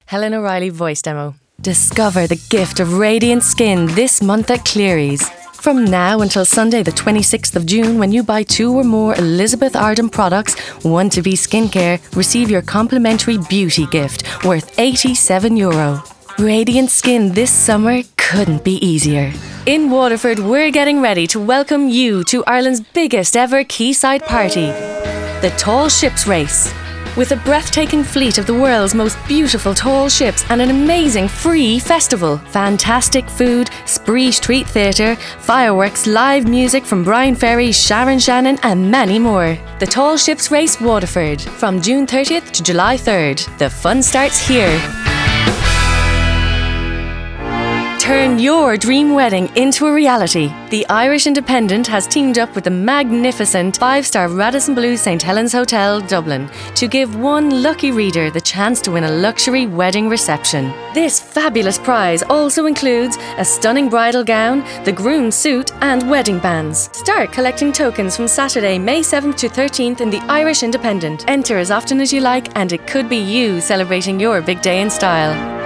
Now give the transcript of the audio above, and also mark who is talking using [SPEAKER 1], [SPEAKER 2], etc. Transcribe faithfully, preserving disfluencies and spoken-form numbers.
[SPEAKER 1] Helen O'Reilly voice demo. Discover the gift of radiant skin this month at Cleary's. From now until Sunday the twenty-sixth of June, when you buy two or more Elizabeth Arden products, one to be skincare, receive your complimentary beauty gift worth eighty-seven euro. Radiant skin this summer couldn't be easier. In Waterford, we're getting ready to welcome you to Ireland's biggest ever quayside party, the Tall Ships Race. With a breathtaking fleet of the world's most beautiful tall ships and an amazing free festival, fantastic food, spree street theatre, fireworks, live music from Brian Ferry, Sharon Shannon and many more. The Tall Ships Race Waterford, from June thirtieth to July third. The fun starts here. Turn your dream wedding into a reality. The Irish Independent has teamed up with the magnificent five-star Radisson Blu Saint Helens Hotel, Dublin, to give one lucky reader the chance to win a luxury wedding reception. This fabulous prize also includes a stunning bridal gown, the groom's suit and wedding bands. Start collecting tokens from Saturday, May seventh to thirteenth in the Irish Independent. Enter as often as you like and it could be you celebrating your big day in style.